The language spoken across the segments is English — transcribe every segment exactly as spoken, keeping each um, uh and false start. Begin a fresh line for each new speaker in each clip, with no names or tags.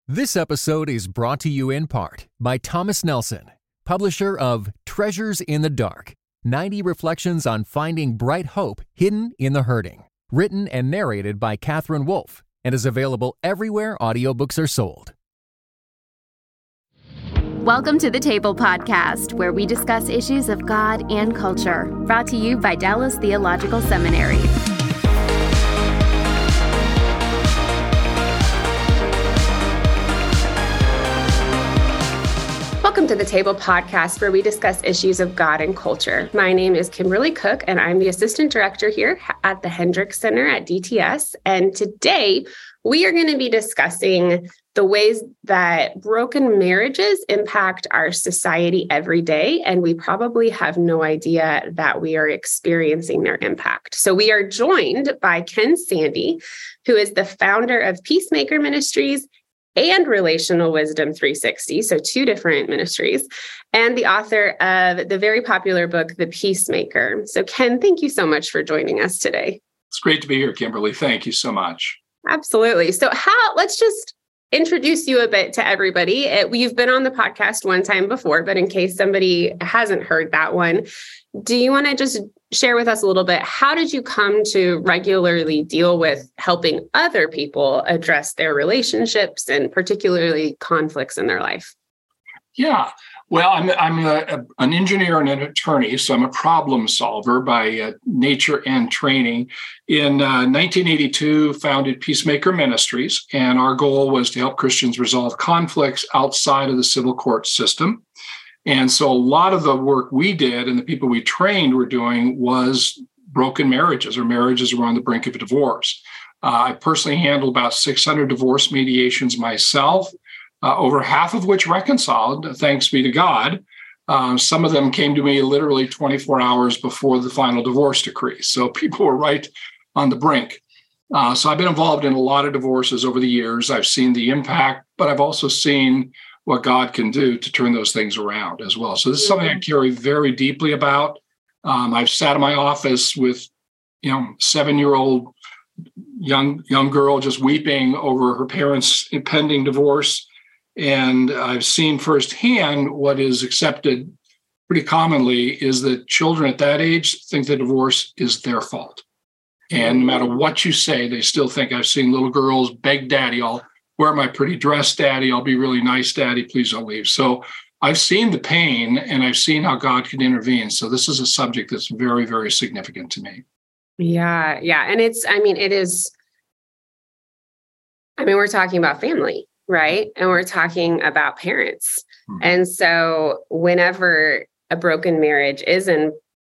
This episode is brought to you in part by Thomas Nelson, publisher of Treasures in the Dark, ninety Reflections on Finding Bright Hope Hidden in the Hurting, written and narrated by Catherine Wolfe, and is available everywhere audiobooks are sold.
Welcome to the Table Podcast, where we discuss issues of God and culture, brought to you by Dallas Theological Seminary. Welcome to the Table Podcast, where we discuss issues of God and culture. My name is Kimberly Cook, and I'm the Assistant Director here at the Hendricks Center at D T S. And today, we are going to be discussing the ways that broken marriages impact our society every day, and we probably have no idea that we are experiencing their impact. So we are joined by Ken Sande, who is the founder of Peacemaker Ministries and Relational Wisdom three sixty, so two different ministries, and the author of the very popular book, The Peacemaker. So Ken, thank you so much for joining us today.
It's great to be here, Kimberly. Thank you so much.
Absolutely. So how, let's just introduce you a bit to everybody. You've been on the podcast one time before, but in case somebody hasn't heard that one, do you want to just share with us a little bit, how did you come to regularly deal with helping other people address their relationships and particularly conflicts in their life?
Yeah, well, I'm I'm a, a, an engineer and an attorney, so I'm a problem solver by uh, nature and training. In uh, nineteen eighty-two, founded Peacemaker Ministries, and our goal was to help Christians resolve conflicts outside of the civil court system. And so a lot of the work we did and the people we trained were doing was broken marriages or marriages who were on the brink of a divorce. Uh, I personally handled about six hundred divorce mediations myself, uh, over half of which reconciled, thanks be to God. Uh, some of them came to me literally twenty-four hours before the final divorce decree. So people were right on the brink. Uh, so I've been involved in a lot of divorces over the years. I've seen the impact, but I've also seen what God can do to turn those things around as well. So this is something I carry very deeply about. Um, I've sat in my office with, you know, seven-year-old young young girl just weeping over her parents' impending divorce. And I've seen firsthand what is accepted pretty commonly is that children at that age think the divorce is their fault. And no matter what you say, they still think. I've seen little girls beg daddy, I'll wear my pretty dress, daddy, I'll be really nice, daddy, please don't leave. So I've seen the pain and I've seen how God can intervene. So this is a subject that's very, very significant to me.
Yeah, yeah. And it's, I mean, it is, I mean, we're talking about family, right? And we're talking about parents. Hmm. And so whenever a broken marriage is in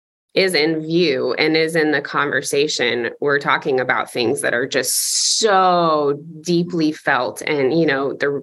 is in view and is in the conversation, we're talking about things that are just so deeply felt. And, you know, the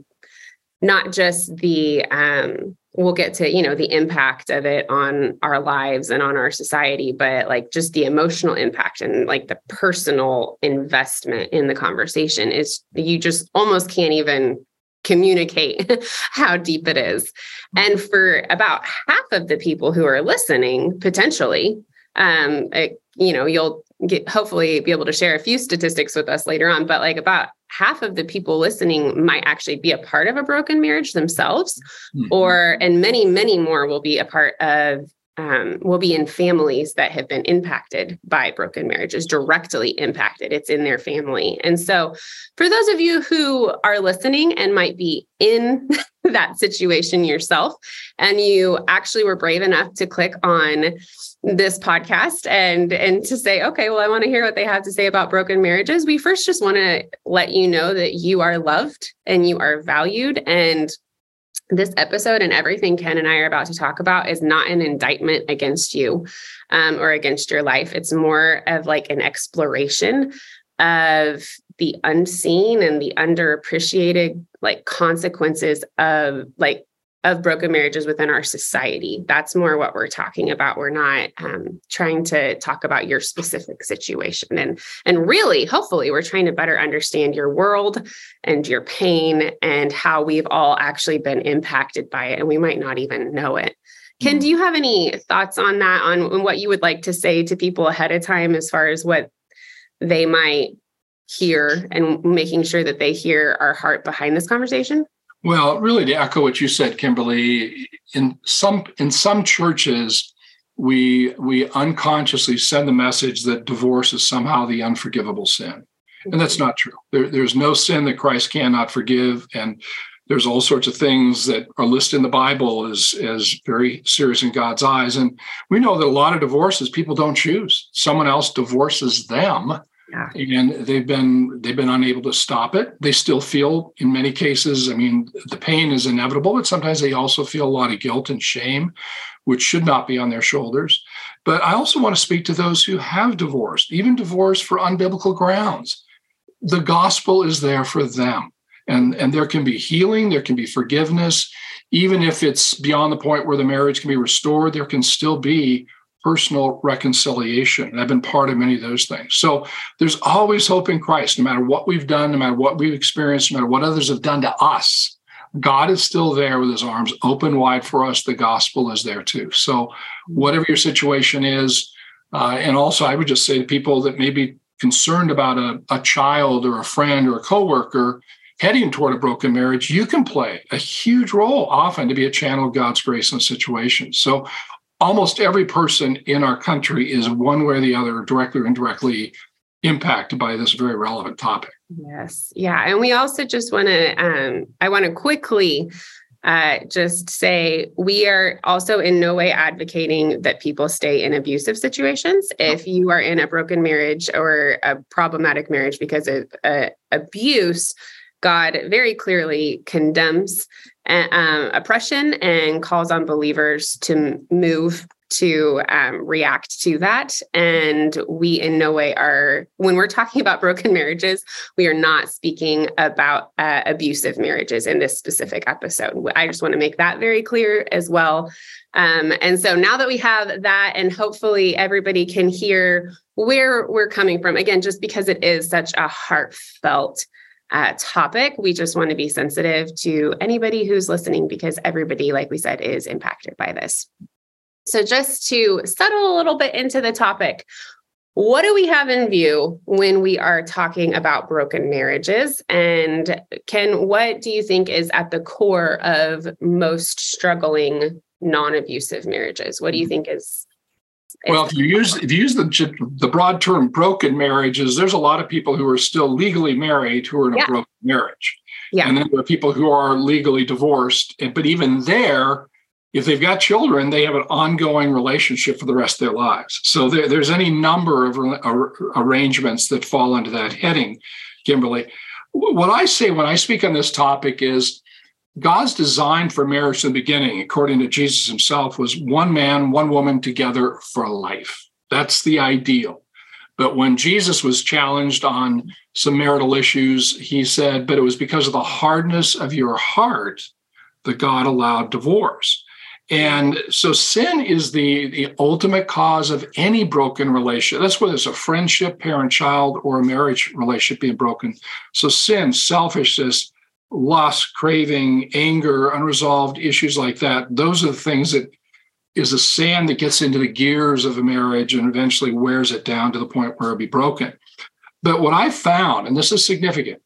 not just the, um, we'll get to, you know, the impact of it on our lives and on our society, but like just the emotional impact and like the personal investment in the conversation is, you just almost can't even communicate how deep it is. And for about half of the people who are listening, potentially, um, it, you know, you'll get, hopefully be able to share a few statistics with us later on, but like about half of the people listening might actually be a part of a broken marriage themselves, mm-hmm. or, and many, many more will be a part of Um, will be in families that have been impacted by broken marriages, directly impacted. It's in their family. And so for those of you who are listening and might be in that situation yourself, and you actually were brave enough to click on this podcast and, and to say, okay, well, I want to hear what they have to say about broken marriages. We first just want to let you know that you are loved and you are valued, and this episode and everything Ken and I are about to talk about is not an indictment against you um, or against your life. It's more of like an exploration of the unseen and the underappreciated like consequences of like of broken marriages within our society. That's more what we're talking about. We're not um, trying to talk about your specific situation. And, and really, hopefully, we're trying to better understand your world and your pain and how we've all actually been impacted by it. And we might not even know it. Ken, do you have any thoughts on that, on, on what you would like to say to people ahead of time as far as what they might hear and making sure that they hear our heart behind this conversation?
Well, really, to echo what you said, Kimberly, in some in some churches, we we unconsciously send the message that divorce is somehow the unforgivable sin. And that's not true. There, there's no sin that Christ cannot forgive. And there's all sorts of things that are listed in the Bible as, as very serious in God's eyes. And we know that a lot of divorces people don't choose. Someone else divorces them. Yeah. And they've been they've been unable to stop it. They still feel, in many cases, I mean, the pain is inevitable, but sometimes they also feel a lot of guilt and shame, which should not be on their shoulders. But I also want to speak to those who have divorced, even divorced for unbiblical grounds. The gospel is there for them. And, and there can be healing, there can be forgiveness. Even if it's beyond the point where the marriage can be restored, there can still be personal reconciliation. And I've been part of many of those things. So there's always hope in Christ, no matter what we've done, no matter what we've experienced, no matter what others have done to us. God is still there with his arms open wide for us. The gospel is there too. So whatever your situation is, uh, and also I would just say to people that may be concerned about a, a child or a friend or a coworker heading toward a broken marriage, you can play a huge role often to be a channel of God's grace in a situation. So almost every person in our country is one way or the other, directly or indirectly, impacted by this very relevant topic.
Yes. Yeah. And we also just want to, um, I want to quickly uh, just say we are also in no way advocating that people stay in abusive situations. If you are in a broken marriage or a problematic marriage because of uh, abuse, God very clearly condemns uh, um, oppression and calls on believers to move to um, react to that. And we in no way are, when we're talking about broken marriages, we are not speaking about uh, abusive marriages in this specific episode. I just want to make that very clear as well. Um, and so now that we have that, and hopefully everybody can hear where we're coming from, again, just because it is such a heartfelt uh, topic, we just want to be sensitive to anybody who's listening, because everybody, like we said, is impacted by this. So just to settle a little bit into the topic, what do we have in view when we are talking about broken marriages? And Ken, what do you think is at the core of most struggling non-abusive marriages? What do you think is? is
well, if you use if you use the the broad term broken marriages, there's a lot of people who are still legally married who are in a yeah. broken marriage. Yeah. And then there are people who are legally divorced. But even there, if they've got children, they have an ongoing relationship for the rest of their lives. So there, there's any number of ar- arrangements that fall under that heading, Kimberly. What I say when I speak on this topic is God's design for marriage in the beginning, according to Jesus himself, was one man, one woman together for life. That's the ideal. But when Jesus was challenged on some marital issues, he said, but it was because of the hardness of your heart that God allowed divorce. And so sin is the, the ultimate cause of any broken relationship. That's whether it's a friendship, parent-child, or a marriage relationship being broken. So sin, selfishness, lust, craving, anger, unresolved issues like that, those are the things that is the sand that gets into the gears of a marriage and eventually wears it down to the point where it'll be broken. But what I found, and this is significant,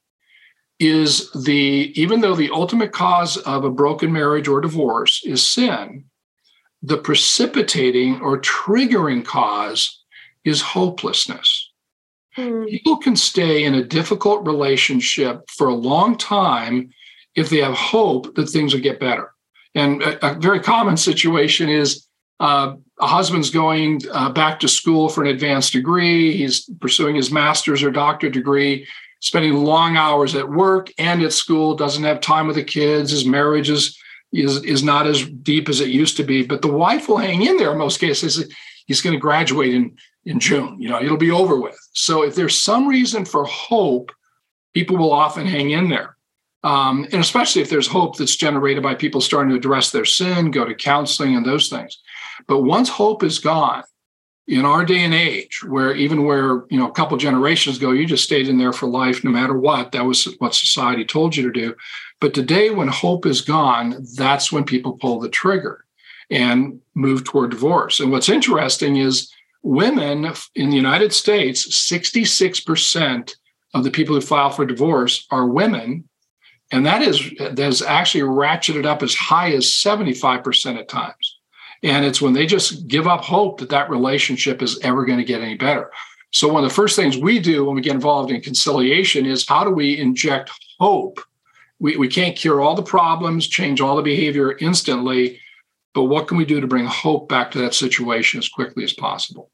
is the, even though the ultimate cause of a broken marriage or divorce is sin, the precipitating or triggering cause is hopelessness. Mm. People can stay in a difficult relationship for a long time if they have hope that things will get better. And a, a very common situation is uh, a husband's going uh, back to school for an advanced degree. He's pursuing his master's or doctorate degree, spending long hours at work and at school, doesn't have time with the kids. His marriage is, is, is not as deep as it used to be. But the wife will hang in there in most cases. He's going to graduate in, in June. You know, it'll be over with. So if there's some reason for hope, people will often hang in there. Um, and especially if there's hope that's generated by people starting to address their sin, go to counseling and those things. But once hope is gone, in our day and age, where even where, you know, a couple generations ago, you just stayed in there for life, no matter what, that was what society told you to do. But today, when hope is gone, that's when people pull the trigger and move toward divorce. And what's interesting is women in the United States, sixty-six percent of the people who file for divorce are women. And that is that has actually ratcheted up as high as seventy-five percent at times. And it's when they just give up hope that that relationship is ever going to get any better. So one of the first things we do when we get involved in conciliation is how do we inject hope? We, we can't cure all the problems, change all the behavior instantly, but what can we do to bring hope back to that situation as quickly as possible?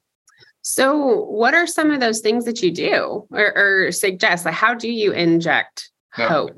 So what are some of those things that you do or, or suggest? Like, how do you inject
Yeah.
hope?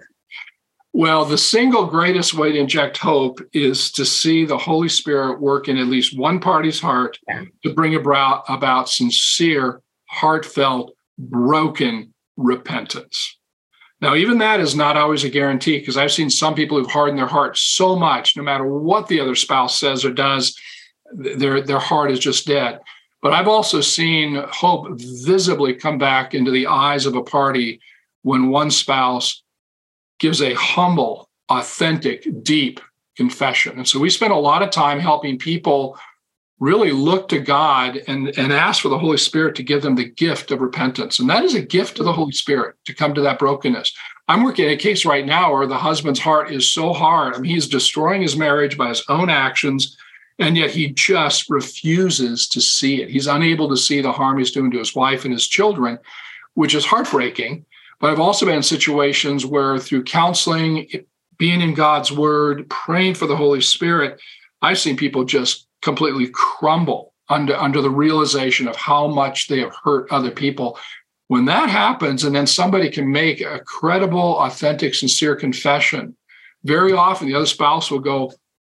Well, the single greatest way to inject hope is to see the Holy Spirit work in at least one party's heart
Yeah.
to bring about, about sincere, heartfelt, broken repentance. Now, even that is not always a guarantee, because I've seen some people who've hardened their heart so much, no matter what the other spouse says or does, their, their heart is just dead. But I've also seen hope visibly come back into the eyes of a party when one spouse gives a humble, authentic, deep confession. And so we spend a lot of time helping people really look to God and, and ask for the Holy Spirit to give them the gift of repentance. And that is a gift of the Holy Spirit to come to that brokenness. I'm working in a case right now where the husband's heart is so hard. I mean, he's destroying his marriage by his own actions, and yet he just refuses to see it. He's unable to see the harm he's doing to his wife and his children, which is heartbreaking. But I've also been in situations where through counseling, being in God's word, praying for the Holy Spirit, I've seen people just completely crumble under, under the realization of how much they have hurt other people. When that happens, and then somebody can make a credible, authentic, sincere confession, very often the other spouse will go,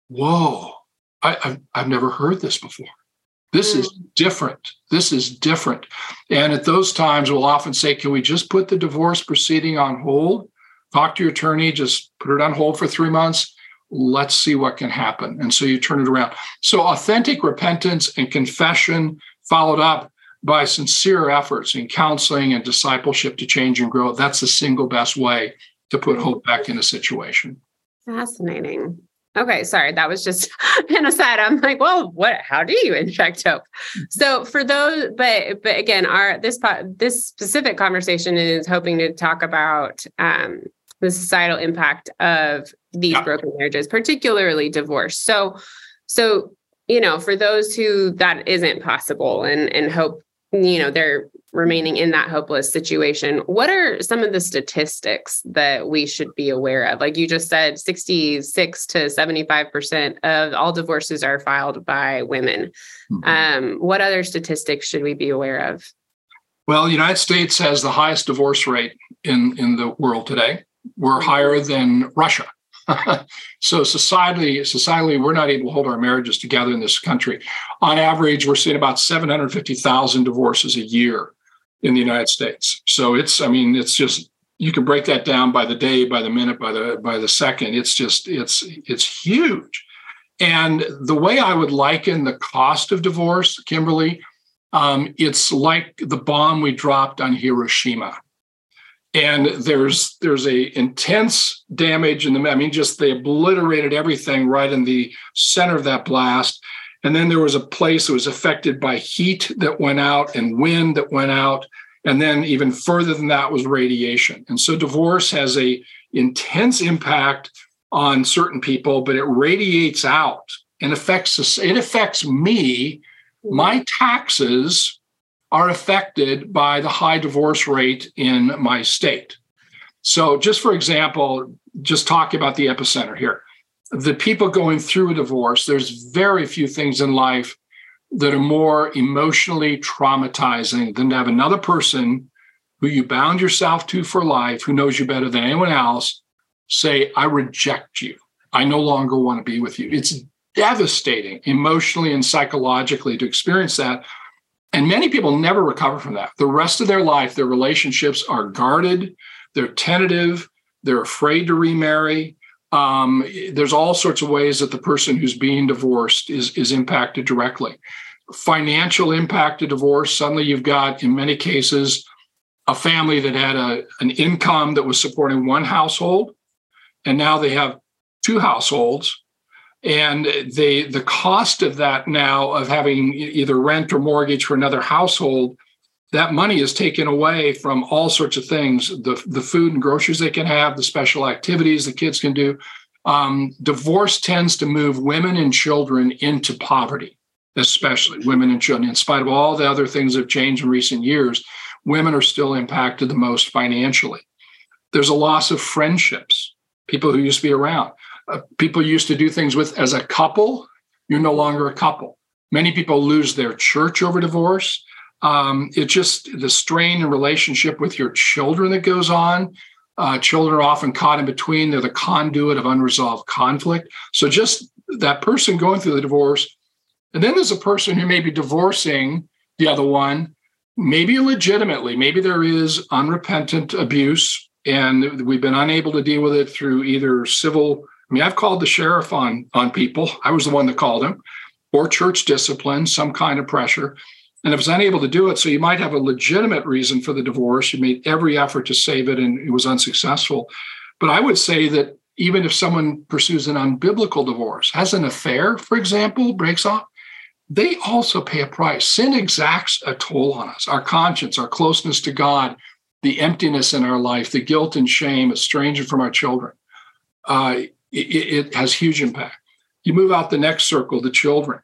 whoa, I, I've, I've never heard this before. This is different. This is different. And at those times, we'll often say, can we just put the divorce proceeding on hold? Talk to your attorney, just put it on hold for three months. Let's see what can happen. And so you turn it around. So authentic repentance and confession followed up by sincere efforts in counseling and discipleship to change and grow. That's the single best way to put hope back in a situation.
Fascinating. Okay, sorry, that was just an aside. I'm like, well, what? How do you inject hope? So for those, but but again, our this this specific conversation is hoping to talk about um, the societal impact of these yeah. broken marriages, particularly divorce. So, so you know, for those who that isn't possible, and and hope, you know, they're remaining in that hopeless situation, what are some of the statistics that we should be aware of? Like you just said, sixty-six to seventy-five percent of all divorces are filed by women. Mm-hmm. Um, what other statistics should we be aware of?
Well, the United States has the highest divorce rate in, in the world today. We're higher than Russia. So societally, societally, we're not able to hold our marriages together in this country. On average, we're seeing about seven hundred fifty thousand divorces a year in the United States. So it's, I mean, it's just, you can break that down by the day, by the minute, by the by the second. It's just, it's it's huge. And the way I would liken the cost of divorce, Kimberly, um, it's like the bomb we dropped on Hiroshima. And there's there's a intense damage in the, I mean, just they obliterated everything right in the center of that blast. And then there was a place that was affected by heat that went out and wind that went out. And then even further than that was radiation. And so divorce has a intense impact on certain people, but it radiates out and affects us. It affects me. My taxes are affected by the high divorce rate in my state. So just for example, just talk about the epicenter here. The people going through a divorce, there's very few things in life that are more emotionally traumatizing than to have another person who you bound yourself to for life, who knows you better than anyone else, say, I reject you. I no longer want to be with you. It's devastating emotionally and psychologically to experience that. And many people never recover from that. The rest of their life, their relationships are guarded, they're tentative, they're afraid to remarry. Um, there's all sorts of ways that the person who's being divorced is, is impacted directly. Financial impact of divorce, suddenly you've got, in many cases, a family that had a, an income that was supporting one household, and now they have two households. And they, the cost of that now of having either rent or mortgage for another household that money is taken away from all sorts of things, the, the food and groceries they can have, the special activities the kids can do. Um, divorce tends to move women and children into poverty, especially women and children. In spite of all the other things that have changed in recent years, women are still impacted the most financially. There's a loss of friendships, people who used to be around. Uh, people used to do things with as a couple. You're no longer a couple. Many people lose their church over divorce. Um, it's just the strain in relationship with your children that goes on. Uh, children are often caught in between. They're the conduit of unresolved conflict. So just that person going through the divorce. And then there's a person who may be divorcing the other one, maybe legitimately. Maybe there is unrepentant abuse, and we've been unable to deal with it through either civil. I mean, I've called the sheriff on, on people. I was the one that called him, or church discipline, some kind of pressure. And I was unable to do it. So you might have a legitimate reason for the divorce. You made every effort to save it and it was unsuccessful. But I would say that even if someone pursues an unbiblical divorce, has an affair, for example, breaks off, they also pay a price. Sin exacts a toll on us, our conscience, our closeness to God, the emptiness in our life, the guilt and shame, estranging from our children. Uh, it, it has huge impact. You move out the next circle, the children.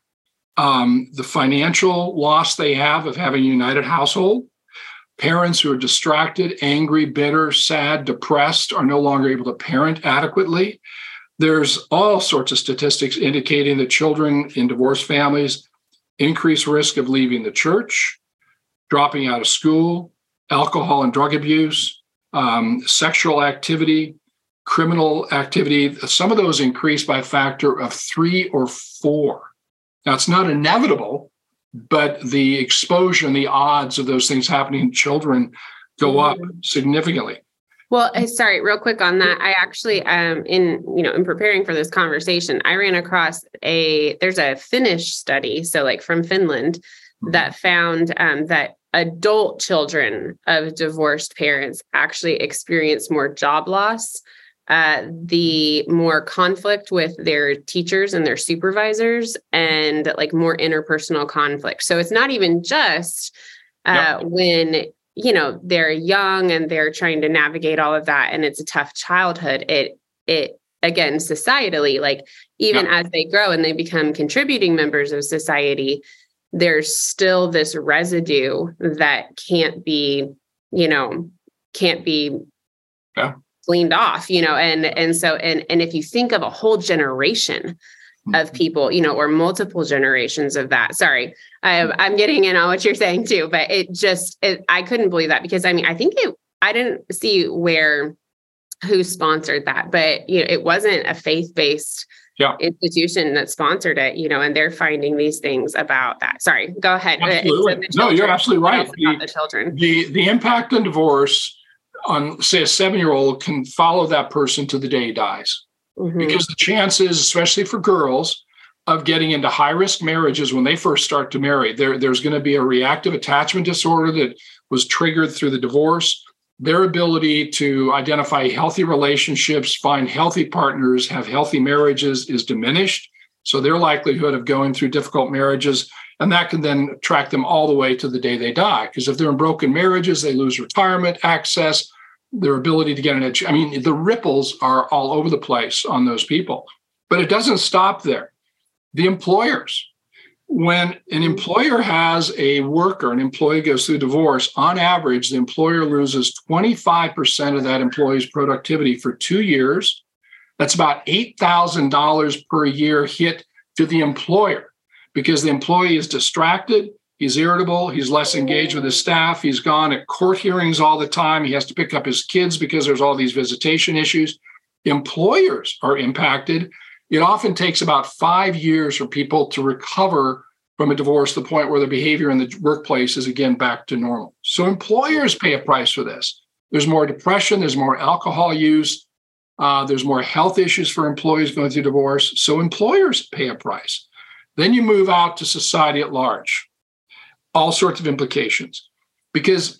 Um, the financial loss they have of having a united household, parents who are distracted, angry, bitter, sad, depressed, are no longer able to parent adequately. There's all sorts of statistics indicating that children in divorced families increase risk of leaving the church, dropping out of school, alcohol and drug abuse, um, sexual activity, criminal activity. Some of those increase by a factor of three or four. Now, it's not inevitable, but the exposure and the odds of those things happening in children go up significantly.
Well, sorry, real quick on that. I actually, um, in you know, in preparing for this conversation, I ran across a there's a Finnish study, so like from Finland, that found um, that adult children of divorced parents actually experience more job loss, uh, the more conflict with their teachers and their supervisors, and like more interpersonal conflict. So it's not even just uh, yep. when, you know, they're young and they're trying to navigate all of that and it's a tough childhood. It, it, again, societally, like even yep. as they grow and they become contributing members of society, there's still this residue that can't be, you know, can't be
yeah.
cleaned off, you know, and, and so, and, and if you think of a whole generation of people, you know, or multiple generations of that, sorry, I, I'm getting in on what you're saying too, but it just, it, I couldn't believe that because I mean, I think it, I didn't see where, who sponsored that, but you know, it wasn't a faith-based
yeah.
institution that sponsored it, you know, and they're finding these things about that. Sorry, go ahead.
Absolutely. No, you're absolutely right.
The, the children.
The, the impact on divorce on, say, a seven-year-old can follow that person to the day he dies. Mm-hmm. Because the chances, especially for girls, of getting into high-risk marriages when they first start to marry, there, there's going to be a reactive attachment disorder that was triggered through the divorce. Their ability to identify healthy relationships, find healthy partners, have healthy marriages is diminished. So their likelihood of going through difficult marriages, and that can then track them all the way to the day they die. Because if they're in broken marriages, they lose retirement access, their ability to get an education. I mean, the ripples are all over the place on those people. But it doesn't stop there. The employers. When an employer has a worker, an employee goes through divorce, on average, the employer loses twenty-five percent of that employee's productivity for two years. That's about eight thousand dollars per year hit to the employer because the employee is distracted, he's irritable, he's less engaged with his staff, he's gone at court hearings all the time, he has to pick up his kids because there's all these visitation issues. Employers are impacted. It often takes about five years for people to recover from a divorce to the point where the behavior in the workplace is again back to normal. So employers pay a price for this. There's more depression, there's more alcohol use, uh, there's more health issues for employees going through divorce. So employers pay a price. Then you move out to society at large. All sorts of implications. Because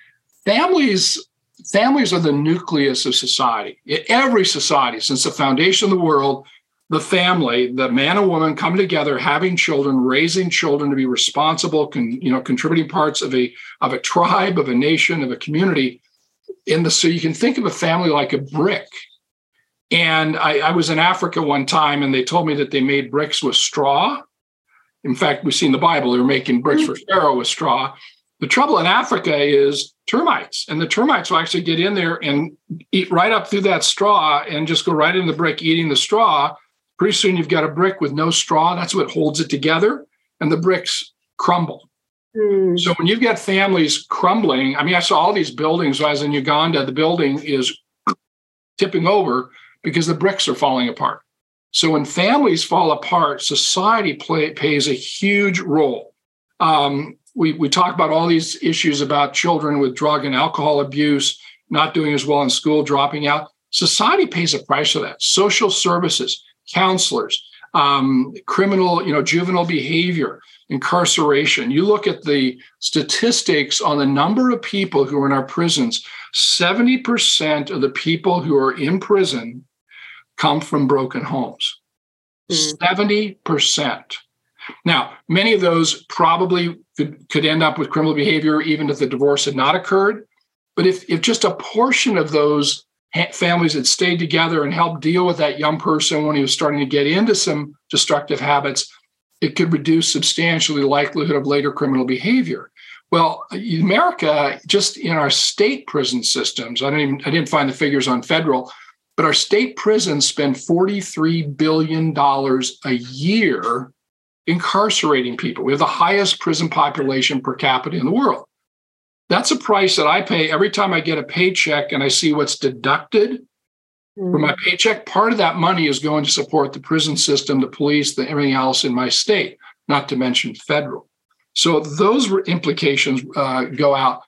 families, families are the nucleus of society. In every society, since the foundation of the world, the family, the man and woman come together, having children, raising children to be responsible, con, you know, contributing parts of a of a tribe, of a nation, of a community. In the so you can think of a family like a brick. And I, I was in Africa one time, and they told me that they made bricks with straw. In fact, we see in the Bible they were making bricks for Pharaoh with straw. The trouble in Africa is termites, and the termites will actually get in there and eat right up through that straw and just go right into the brick, eating the straw. Pretty soon you've got a brick with no straw. That's what holds it together, and the bricks crumble. Mm. So when you've got families crumbling, I mean, I saw all these buildings when I was in Uganda. The building is tipping over because the bricks are falling apart. So when families fall apart, society play, plays a huge role. Um, we, we talk about all these issues about children with drug and alcohol abuse, not doing as well in school, dropping out. Society pays a price for that. Social services, counselors, um, criminal, you know, juvenile behavior, incarceration. You look at the statistics on the number of people who are in our prisons, seventy percent of the people who are in prison come from broken homes. Mm. seventy percent. Now, many of those probably could, could end up with criminal behavior even if the divorce had not occurred. But if, if just a portion of those families had stayed together and helped deal with that young person when he was starting to get into some destructive habits, it could reduce substantially the likelihood of later criminal behavior. Well, America, just in our state prison systems, I didn't even, I didn't find the figures on federal, but our state prisons spend forty-three billion dollars a year incarcerating people. We have the highest prison population per capita in the world. That's a price that I pay every time I get a paycheck and I see what's deducted mm. from my paycheck. Part of that money is going to support the prison system, the police, the everything else in my state, not to mention federal. So those implications uh, go out.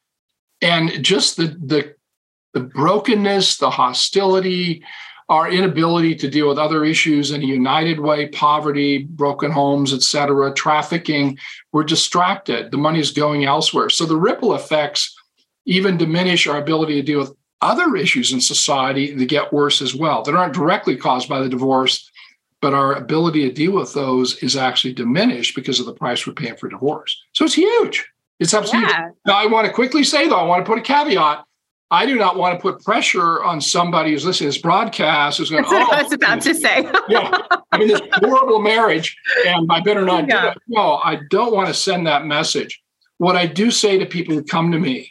And just the, the, the brokenness, the hostility, our inability to deal with other issues in a united way, poverty, broken homes, et cetera, trafficking, we're distracted. The money is going elsewhere. So the ripple effects even diminish our ability to deal with other issues in society that get worse as well, that aren't directly caused by the divorce, but our ability to deal with those is actually diminished because of the price we're paying for divorce. So it's huge. It's absolutely yeah. huge. Now, I want to quickly say, though, I want to put a caveat. I do not want to put pressure on somebody who's listening to this broadcast who's going,
That's what
oh,
I was about to say.
yeah, I mean, this horrible marriage, and I better not yeah. do it. No, I don't want to send that message. What I do say to people who come to me,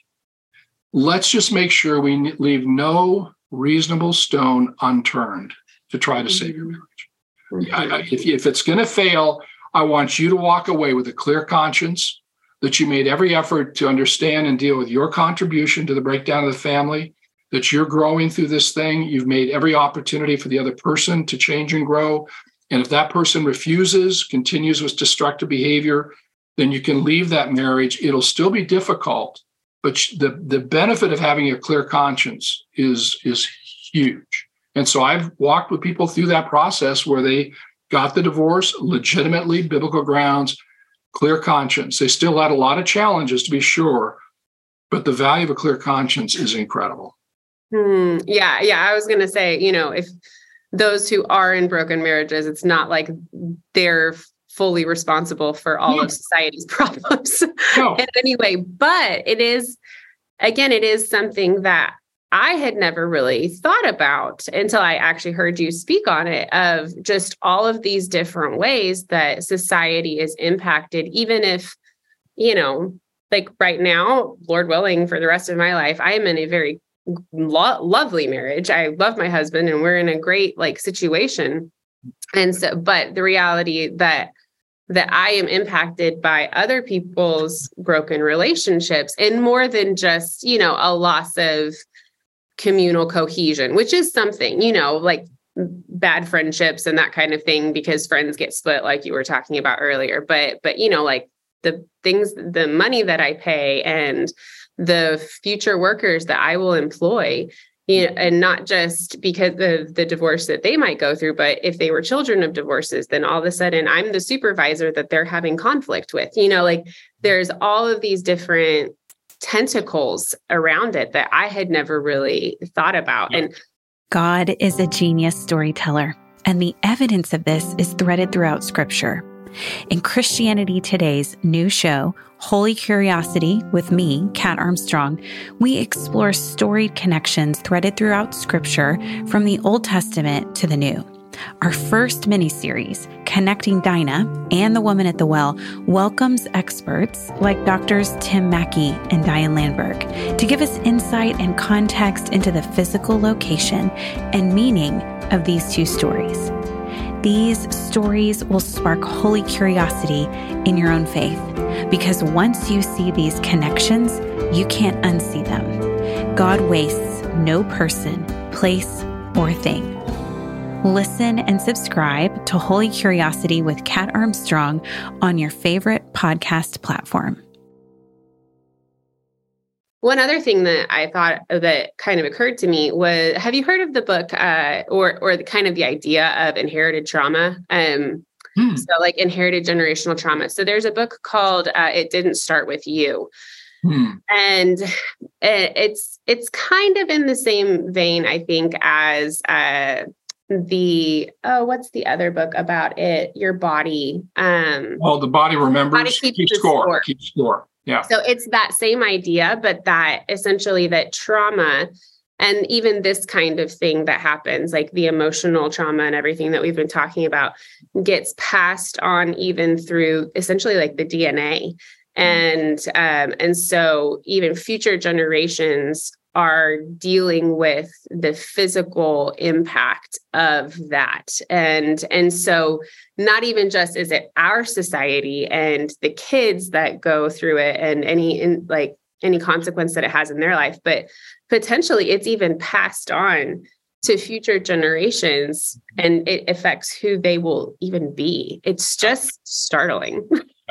let's just make sure we leave no reasonable stone unturned to try to mm-hmm. save your marriage. Mm-hmm. I, I, if, if it's going to fail, I want you to walk away with a clear conscience, that you made every effort to understand and deal with your contribution to the breakdown of the family, that you're growing through this thing. You've made every opportunity for the other person to change and grow. And if that person refuses, continues with destructive behavior, then you can leave that marriage. It'll still be difficult, but the, the benefit of having a clear conscience is, is huge. And so I've walked with people through that process where they got the divorce, legitimately, biblical grounds, clear conscience. They still had a lot of challenges, to be sure, but the value of a clear conscience is incredible.
Hmm. Yeah, yeah. I was going to say, you know, if those who are in broken marriages, it's not like they're fully responsible for all no. of society's problems no. in any way. But it is, again, it is something that I had never really thought about until I actually heard you speak on it, of just all of these different ways that society is impacted, even if, you know, like right now, Lord willing, for the rest of my life, I am in a very lo- lovely marriage. I love my husband and we're in a great like situation. And so, but the reality that that I am impacted by other people's broken relationships, and more than just, you know, a loss of communal cohesion, which is something, you know, like bad friendships and that kind of thing, because friends get split, like you were talking about earlier. But, but, you know, like the things, the money that I pay and the future workers that I will employ, you know, and not just because of the divorce that they might go through, but if they were children of divorces, then all of a sudden I'm the supervisor that they're having conflict with, you know, like there's all of these different tentacles around it that I had never really thought about. And
God is a genius storyteller. and the evidence of this is threaded throughout Scripture. In Christianity Today's new show, Holy Curiosity, with me, Kat Armstrong, we explore storied connections threaded throughout Scripture from the Old Testament to the New. Our first mini-series, Connecting Dinah and the Woman at the Well, welcomes experts like Doctors Tim Mackie and Diane Landberg to give us insight and context into the physical location and meaning of these two stories. These stories will spark holy curiosity in your own faith, because once you see these connections, you can't unsee them. God wastes no person, place, or thing. Listen and subscribe to Holy Curiosity with Kat Armstrong on your favorite podcast platform.
One other thing that I thought that kind of occurred to me was, have you heard of the book uh, or or the kind of the idea of inherited trauma? Um, hmm. So like inherited generational trauma. So there's a book called uh, It Didn't Start With You. Hmm. And it's it's kind of in the same vein, I think, as uh, the, oh, what's the other book about it? Your body. Um,
well, the body remembers,
body keeps,
keeps score,
score.
keeps score. Yeah.
So it's that same idea, but that essentially that trauma and even this kind of thing that happens, like the emotional trauma and everything that we've been talking about, gets passed on even through essentially like the D N A. And, um, and so even future generations are dealing with the physical impact of that. And, and so not even just is it our society and the kids that go through it and any in like any consequence that it has in their life, but potentially it's even passed on to future generations and it affects who they will even be. It's just startling.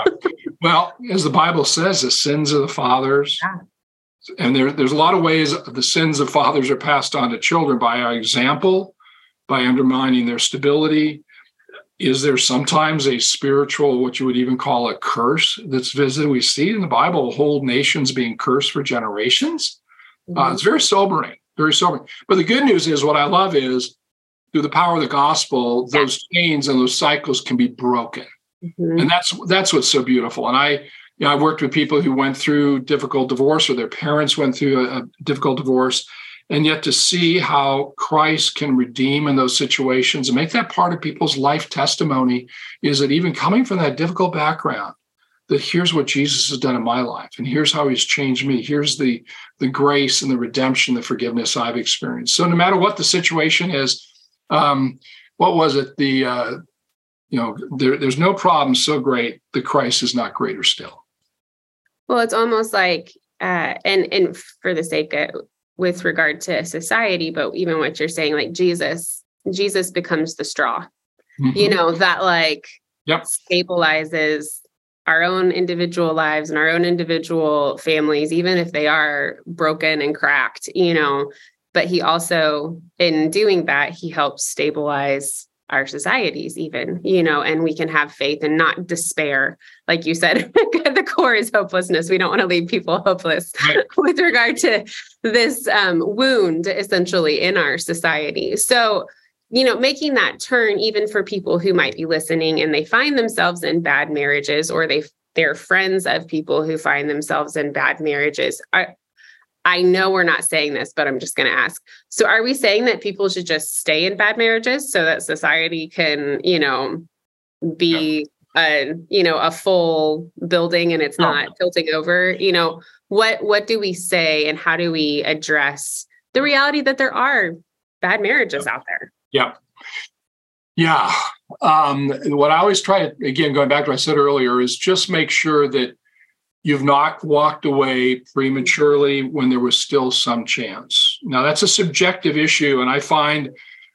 Well, as the Bible says, the sins of the fathers, yeah. And there, there's a lot of ways the sins of fathers are passed on to children by our example, by undermining their stability. Is there sometimes a spiritual, what you would even call a curse that's visited? We see in the Bible whole nations being cursed for generations. Mm-hmm. Uh, it's very sobering, very sobering. But the good news is, what I love is, through the power of the gospel, yeah. those chains and those cycles can be broken. Mm-hmm. And that's that's what's so beautiful. And I, you know, I've worked with people who went through difficult divorce or their parents went through a, a difficult divorce, and yet to see how Christ can redeem in those situations and make that part of people's life testimony is that even coming from that difficult background, that here's what Jesus has done in my life, and here's how he's changed me. Here's the, the grace and the redemption, the forgiveness I've experienced. So no matter what the situation is, um, what was it? The, uh, you know, there, there's no problem so great that Christ is not greater still.
Well, it's almost like, uh, and and for the sake of, with regard to society, but even what you're saying, like Jesus, Jesus becomes the straw, mm-hmm. you know, that like yep. stabilizes our own individual lives and our own individual families, even if they are broken and cracked, you know, but he also, in doing that, he helps stabilize our societies even, you know, and we can have faith and not despair. Like you said, the core is hopelessness. We don't want to leave people hopeless right. with regard to this um, wound, essentially, in our society. So, you know, making that turn, even for people who might be listening and they find themselves in bad marriages, or they, they're friends of people who find themselves in bad marriages. I, I know we're not saying this, but I'm just going to ask. So are we saying that people should just stay in bad marriages so that society can, you know, be a, you know, a full building and it's no. not tilting over? You know, what, what do we say and how do we address the reality that there are bad marriages
yeah.
out there?
Yeah. Yeah. Um, what I always try to, again, going back to what I said earlier, is just make sure that you've not walked away prematurely when there was still some chance. Now, that's a subjective issue, and I find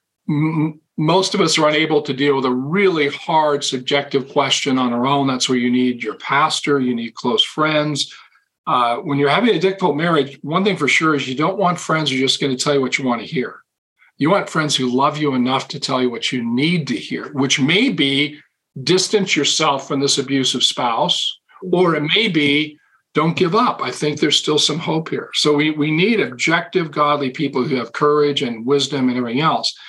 m- most of us are unable to deal with a really hard subjective question on our own. That's where you need your pastor, you need close friends. Uh, when you're having a difficult marriage, one thing for sure is you don't want friends who are just going to tell you what you want to hear. You want friends who love you enough to tell you what you need to hear, which may be distance yourself from this abusive spouse, or it may be, don't give up. I think there's still some hope here. So we, we need objective, godly people who have courage and wisdom and everything else.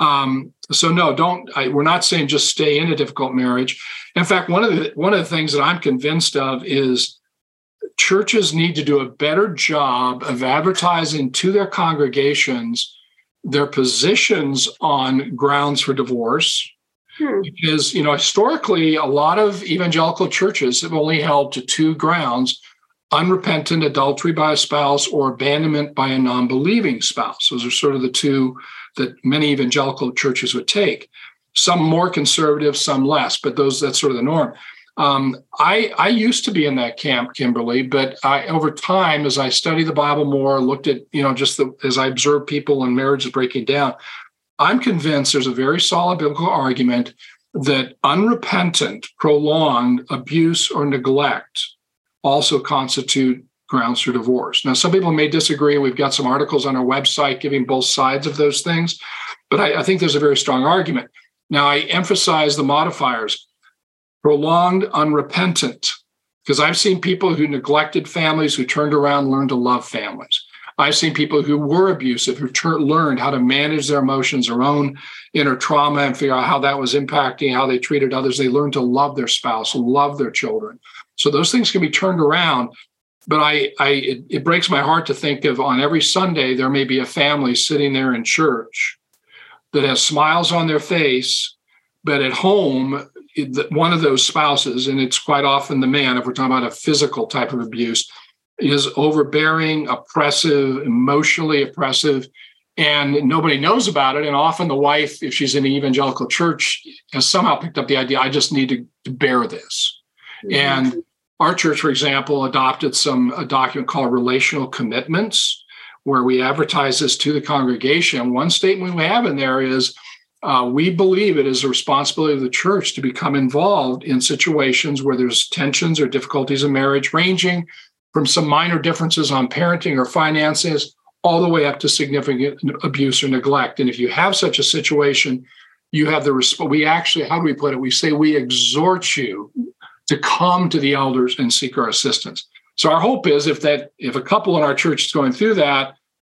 Um, so no, don't. I, we're not saying just stay in a difficult marriage. In fact, one of the one of the things that I'm convinced of is churches need to do a better job of advertising to their congregations their positions on grounds for divorce. Hmm. Because, you know, historically, a lot of evangelical churches have only held to two grounds: unrepentant adultery by a spouse or abandonment by a non-believing spouse. Those are sort of the two that many evangelical churches would take. Some more conservative, some less, but those that's sort of the norm. Um, I, I used to be in that camp, Kimberly, but I, over time, as I studied the Bible more, looked at, you know, just the, as I observed people and marriages breaking down, I'm convinced there's a very solid biblical argument that unrepentant, prolonged abuse or neglect also constitute grounds for divorce. Now, some people may disagree. We've got some articles on our website giving both sides of those things, but I, I think there's a very strong argument. Now, I emphasize the modifiers: prolonged, unrepentant, because I've seen people who neglected families who turned around and learned to love families. I've seen people who were abusive who ter- learned how to manage their emotions, their own inner trauma, and figure out how that was impacting how they treated others. They learned to love their spouse, love their children. So those things can be turned around. But I, I it, it breaks my heart to think of on every Sunday, there may be a family sitting there in church that has smiles on their face, but at home, one of those spouses, and it's quite often the man, if we're talking about a physical type of abuse, is overbearing, oppressive, emotionally oppressive, and nobody knows about it. And often the wife, if she's in an evangelical church, has somehow picked up the idea, I just need to, to bear this. Mm-hmm. And our church, for example, adopted some a document called Relational Commitments, where we advertise this to the congregation. One statement we have in there is, uh, we believe it is the responsibility of the church to become involved in situations where there's tensions or difficulties in marriage, ranging from some minor differences on parenting or finances, all the way up to significant abuse or neglect. And if you have such a situation, you have the resp- we actually, how do we put it? We say we exhort you to come to the elders and seek our assistance. So our hope is if that if a couple in our church is going through that,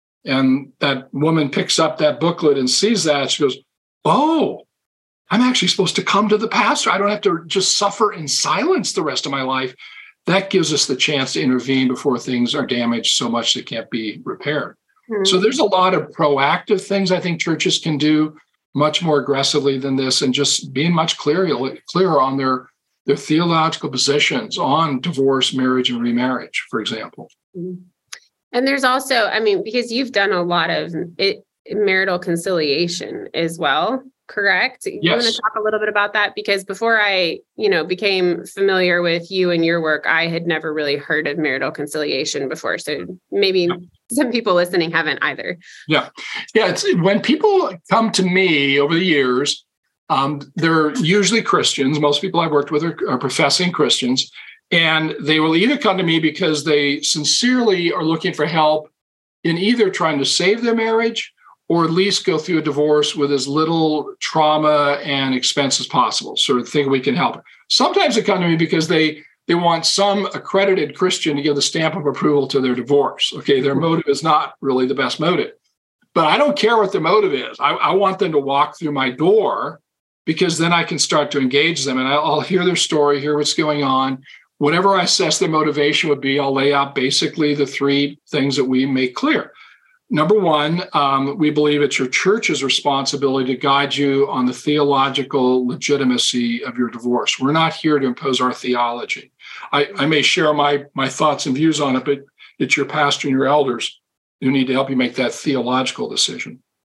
and that woman picks up that booklet and sees that, she goes, oh, I'm actually supposed to come to the pastor. I don't have to just suffer in silence the rest of my life. That gives us the chance to intervene before things are damaged so much they can't be repaired. Mm-hmm. So there's a lot of proactive things I think churches can do much more aggressively than this, and just being much clearer, clearer on their, their theological positions on divorce, marriage, and remarriage, for example.
Mm-hmm. And there's also, I mean, because you've done a lot of it, marital conciliation as well, correct? You
yes.
want to talk a little bit about that? Because before I, you know, became familiar with you and your work, I had never really heard of marital conciliation before. So maybe yeah. some people listening haven't either.
Yeah. Yeah. It's when people come to me over the years, um, they're usually Christians. Most people I've worked with are, are professing Christians, and they will either come to me because they sincerely are looking for help in either trying to save their marriage or at least go through a divorce with as little trauma and expense as possible, sort of think we can help. Sometimes they come to me because they they want some accredited Christian to give the stamp of approval to their divorce. Okay, their motive is not really the best motive. But I don't care what their motive is. I, I want them to walk through my door, because then I can start to engage them, and I'll, I'll hear their story, hear what's going on. Whatever I assess their motivation would be, I'll lay out basically the three things that we make clear. Number one, um, we believe it's your church's responsibility to guide you on the theological legitimacy of your divorce. We're not here to impose our theology. I, I may share my, my thoughts and views on it, but it's your pastor and your elders who need to help you make that theological decision.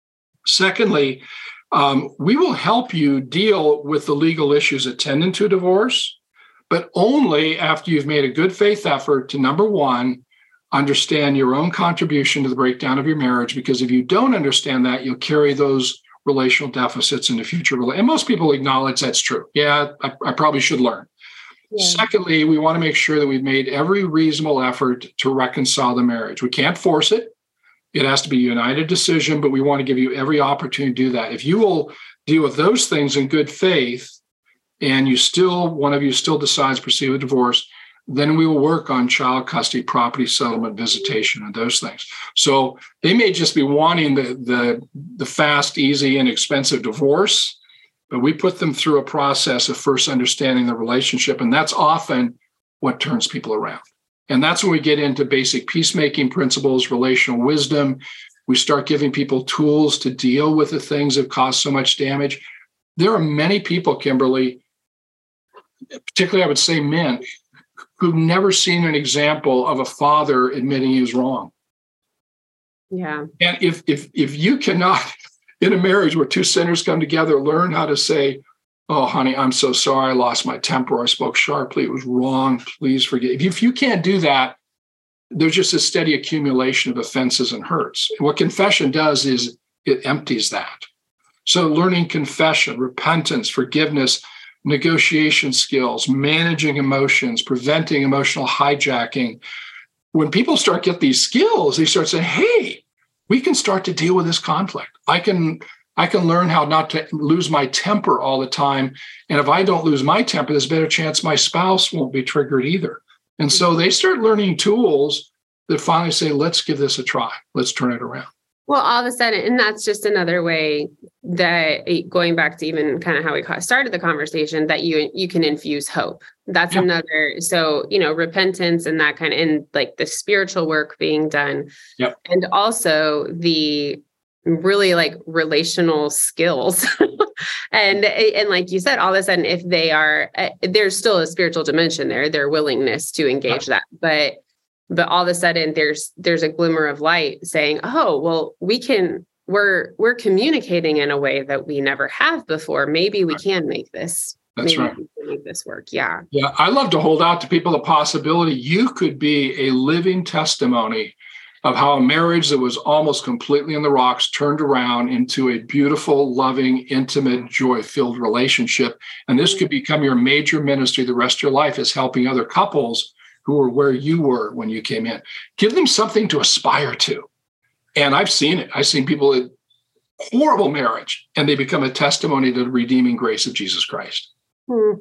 Secondly, um, we will help you deal with the legal issues attendant to divorce, but only after you've made a good faith effort to, number one, understand your own contribution to the breakdown of your marriage, because if you don't understand that, you'll carry those relational deficits into future. And most people acknowledge that's true. Yeah, I, I probably should learn. Yeah. Secondly, we want to make sure that we've made every reasonable effort to reconcile the marriage. We can't force it. It has to be a united decision, but we want to give you every opportunity to do that. If you will deal with those things in good faith, and you still, one of you still decides to proceed with divorce, then we will work on child custody, property settlement, visitation, and those things. So they may just be wanting the, the, the fast, easy, inexpensive divorce, but we put them through a process of first understanding the relationship, and that's often what turns people around. And that's when we get into basic peacemaking principles, relational wisdom. We start giving people tools to deal with the things that cause so much damage. There are many people, Kimberly, particularly I would say men, who've never seen an example of a father admitting he was wrong.
Yeah.
And if if if you cannot, in a marriage where two sinners come together, learn how to say, oh, honey, I'm so sorry, I lost my temper, I spoke sharply, it was wrong, please forgive. If you, if you can't do that, there's just a steady accumulation of offenses and hurts. And what confession does is it empties that. So learning confession, repentance, forgiveness, negotiation skills, managing emotions, preventing emotional hijacking. When people start get these skills, they start saying, hey, we can start to deal with this conflict. I can, I can learn how not to lose my temper all the time. And if I don't lose my temper, there's a better chance my spouse won't be triggered either. And so they start learning tools that finally say, let's give this a try. Let's turn it around.
Well, all of a sudden, and that's just another way that, going back to even kind of how we started the conversation, that you you can infuse hope. That's yep. another. So, you know, repentance and that kind of, and like the spiritual work being done.
Yep.
And also the really like relational skills. and, and like you said, all of a sudden, if they are, uh, there's still a spiritual dimension there, their willingness to engage yep. that. But But all of a sudden there's there's a glimmer of light saying, oh, well, we can, we're we're communicating in a way that we never have before. Maybe we right. can make this.
That's
maybe
right.
we can make this work. Yeah.
Yeah. I love to hold out to people the possibility you could be a living testimony of how a marriage that was almost completely in the rocks turned around into a beautiful, loving, intimate, joy-filled relationship. And this could become your major ministry the rest of your life, is helping other couples who are where you were when you came in. Give them something to aspire to. And I've seen it. I've seen people in horrible marriage, and they become a testimony to the redeeming grace of Jesus Christ.
Hmm.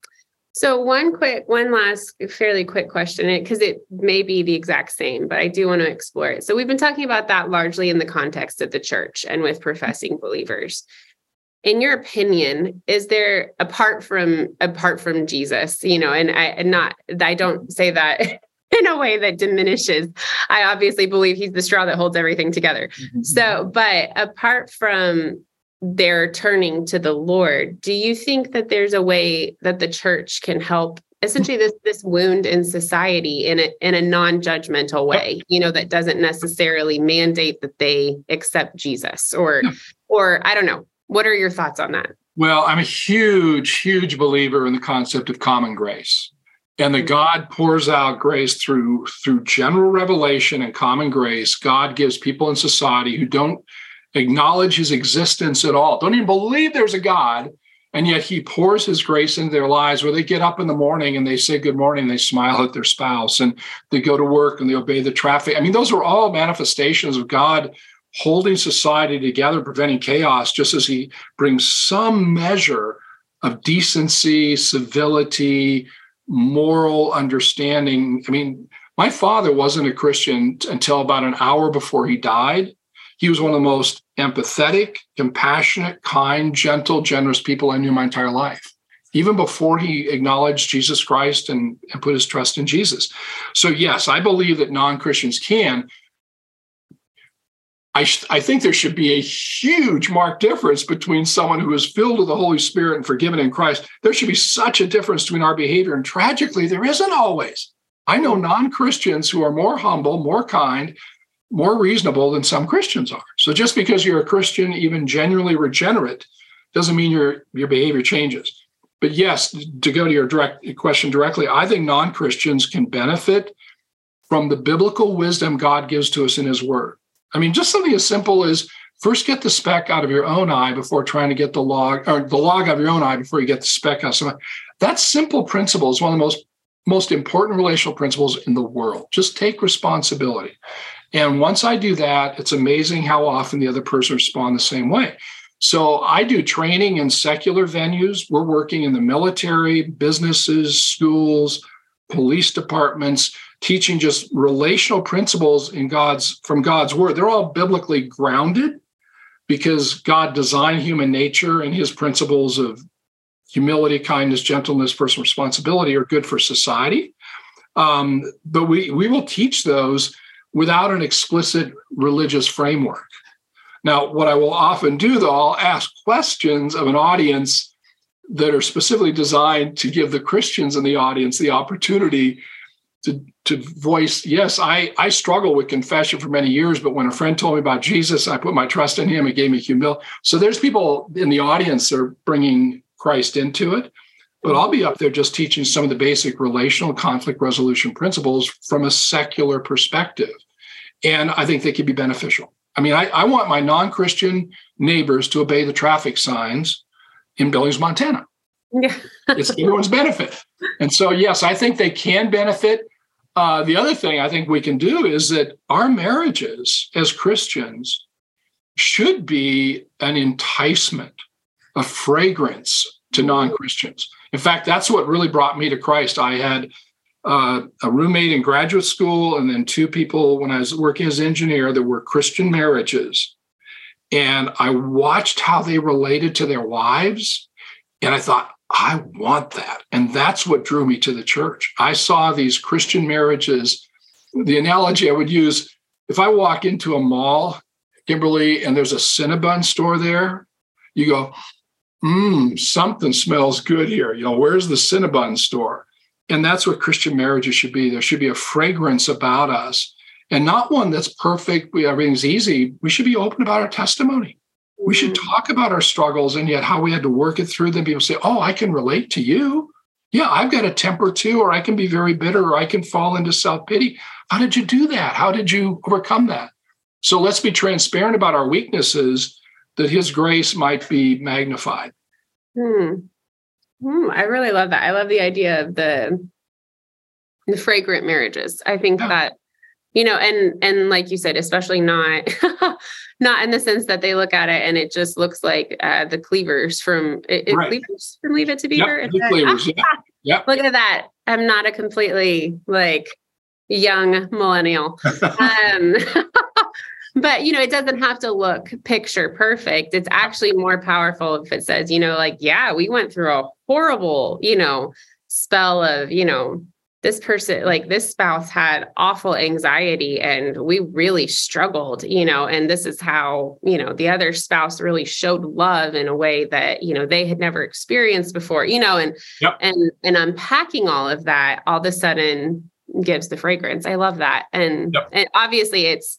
So one quick, one last fairly quick question, because it may be the exact same, but I do want to explore it. So we've been talking about that largely in the context of the church and with professing believers. In your opinion, is there, apart from apart from Jesus, you know, and I and not I don't say that in a way that diminishes. I obviously believe he's the straw that holds everything together. Mm-hmm. So, but apart from their turning to the Lord, do you think that there's a way that the church can help essentially this this wound in society in a in a non-judgmental way, you know, that doesn't necessarily mandate that they accept Jesus or or I don't know. What are your thoughts on that?
Well, I'm a huge, huge believer in the concept of common grace, and that God pours out grace through, through general revelation and common grace. God gives people in society who don't acknowledge his existence at all, don't even believe there's a God, and yet he pours his grace into their lives, where they get up in the morning and they say good morning, they smile at their spouse, and they go to work and they obey the traffic. I mean, those are all manifestations of God holding society together, preventing chaos, just as he brings some measure of decency, civility, moral understanding. I mean, my father wasn't a Christian until about an hour before he died. He was one of the most empathetic, compassionate, kind, gentle, generous people I knew my entire life, even before he acknowledged Jesus Christ and, and put his trust in Jesus. So yes, I believe that non-Christians can. I, sh- I think there should be a huge marked difference between someone who is filled with the Holy Spirit and forgiven in Christ. There should be such a difference between our behavior. And tragically, there isn't always. I know non-Christians who are more humble, more kind, more reasonable than some Christians are. So just because you're a Christian, even genuinely regenerate, doesn't mean your, your behavior changes. But yes, to go to your direct question directly, I think non-Christians can benefit from the biblical wisdom God gives to us in his word. I mean, just something as simple as first get the speck out of your own eye before trying to get the log, or the log out of your own eye before you get the speck out of somebody. That simple principle is one of the most, most important relational principles in the world. Just take responsibility. And once I do that, it's amazing how often the other person responds the same way. So I do training in secular venues. We're working in the military, businesses, schools, police departments, teaching just relational principles in God's from God's word. They're all biblically grounded because God designed human nature, and his principles of humility, kindness, gentleness, personal responsibility are good for society. Um, but we, we will teach those without an explicit religious framework. Now, what I will often do, though, I'll ask questions of an audience that are specifically designed to give the Christians in the audience the opportunity to, to voice, yes, I, I struggle with confession for many years, but when a friend told me about Jesus, I put my trust in him. It gave me humility. So there's people in the audience that are bringing Christ into it, but I'll be up there just teaching some of the basic relational conflict resolution principles from a secular perspective. And I think they can be beneficial. I mean, I, I want my non-Christian neighbors to obey the traffic signs in Billings, Montana.
Yeah.
It's everyone's benefit. And so, yes, I think they can benefit. Uh, the other thing I think we can do is that our marriages as Christians should be an enticement, a fragrance to non-Christians. In fact, that's what really brought me to Christ. I had uh, a roommate in graduate school and then two people when I was working as an engineer that were Christian marriages. And I watched how they related to their wives. And I thought, I want that. And that's what drew me to the church. I saw these Christian marriages. The analogy I would use, if I walk into a mall, Kimberly, and there's a Cinnabon store there, you go, mmm, something smells good here. You know, where's the Cinnabon store? And that's what Christian marriages should be. There should be a fragrance about us, and not one that's perfect. We, everything's easy. We should be open about our testimony. We should talk about our struggles and yet how we had to work it through them. People say, oh, I can relate to you. Yeah, I've got a temper too, or I can be very bitter, or I can fall into self-pity. How did you do that? How did you overcome that? So let's be transparent about our weaknesses, that his grace might be magnified.
Hmm. Hmm. I really love that. I love the idea of the, the fragrant marriages. I think yeah. that, you know, and, and like you said, especially not, not in the sense that they look at it and it just looks like uh, the Cleavers from, it,
right.
Cleavers from Leave It to Beaver.
Yep, the Cleavers, yeah. Yep.
Look at that. I'm not a completely like young millennial. um, But, you know, it doesn't have to look picture perfect. It's actually more powerful if it says, you know, like, yeah, we went through a horrible, you know, spell of, you know, this person, like this spouse had awful anxiety and we really struggled, you know, and this is how, you know, the other spouse really showed love in a way that, you know, they had never experienced before, you know, and, yep. and, and unpacking all of that all of a sudden gives the fragrance. I love that. And, yep. and obviously it's,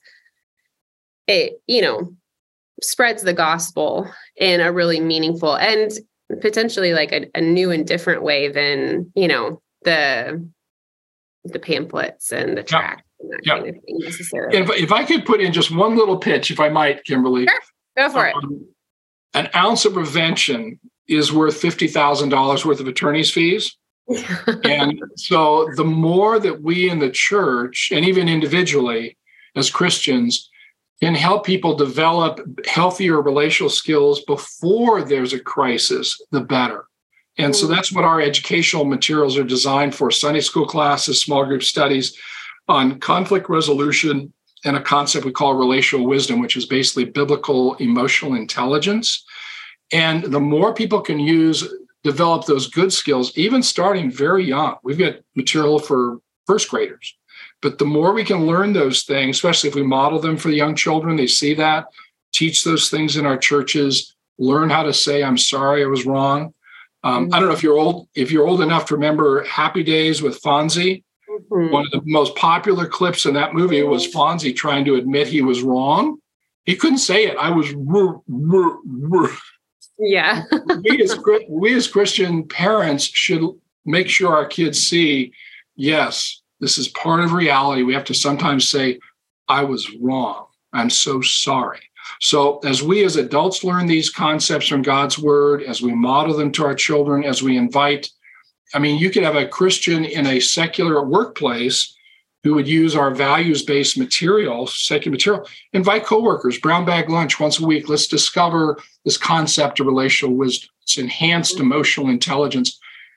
it, you know, spreads the gospel in a really meaningful and potentially like a, a new and different way than, you know, the, the pamphlets and the tract yeah. and that yeah. kind of thing necessarily.
If, if I could put in just one little pitch, if I might, Kimberly.
Sure. Go for um,
it. An ounce of prevention is worth fifty thousand dollars worth of attorney's fees. And so the more that we in the church and even individually as Christians can help people develop healthier relational skills before there's a crisis, the better. And so that's what our educational materials are designed for: Sunday school classes, small group studies on conflict resolution, and a concept we call relational wisdom, which is basically biblical emotional intelligence. And the more people can use, develop those good skills, even starting very young. We've got material for first graders. But the more we can learn those things, especially if we model them for the young children, they see that, teach those things in our churches, learn how to say, I'm sorry, I was wrong. Um, mm-hmm. I don't know if you're old, if you're old enough to remember Happy Days with Fonzie. Mm-hmm. One of the most popular clips in that movie was Fonzie trying to admit he was wrong. He couldn't say it. I was ruh, ruh, ruh.
Yeah.
we, as, we as Christian parents should make sure our kids see, yes, this is part of reality. We have to sometimes say, I was wrong. I'm so sorry. So as we as adults learn these concepts from God's word, as we model them to our children, as we invite, I mean, you could have a Christian in a secular workplace who would use our values-based material, secular material, invite coworkers, brown bag lunch once a week. Let's discover this concept of relational wisdom. It's enhanced emotional intelligence.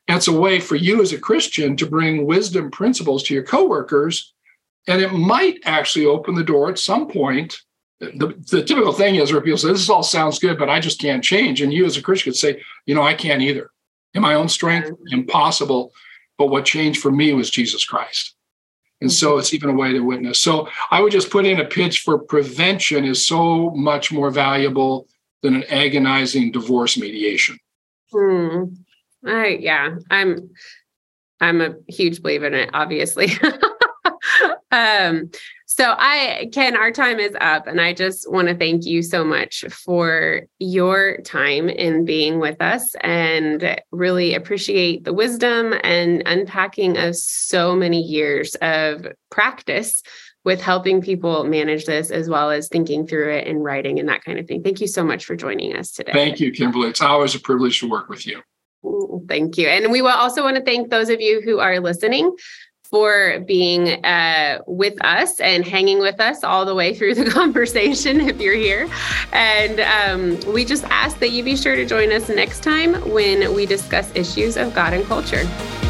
And it's a way for you as a Christian to bring wisdom principles to your coworkers. And it might actually open the door at some point. The, the typical thing is where people say, this all sounds good, but I just can't change. And you as a Christian could say, you know, I can't either. In my own strength, impossible. But what changed for me was Jesus Christ. And so it's even a way to witness. So I would just put in a pitch for prevention is so much more valuable than an agonizing divorce mediation.
Hmm. I, yeah, I'm, I'm a huge believer in it, obviously. um, so I, Ken, our time is up, and I just want to thank you so much for your time in being with us, and really appreciate the wisdom and unpacking of so many years of practice with helping people manage this, as well as thinking through it and writing and that kind of thing. Thank you so much for joining us today.
Thank you, Kimberly. It's always a privilege to work with you.
Thank you. And we will also want to thank those of you who are listening for being uh, with us and hanging with us all the way through the conversation if you're here. And um, we just ask that you be sure to join us next time when we discuss issues of God and culture.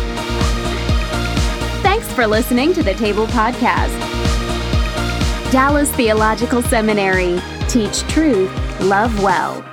Thanks for listening to the Table Podcast. Dallas Theological Seminary. Teach truth, love well.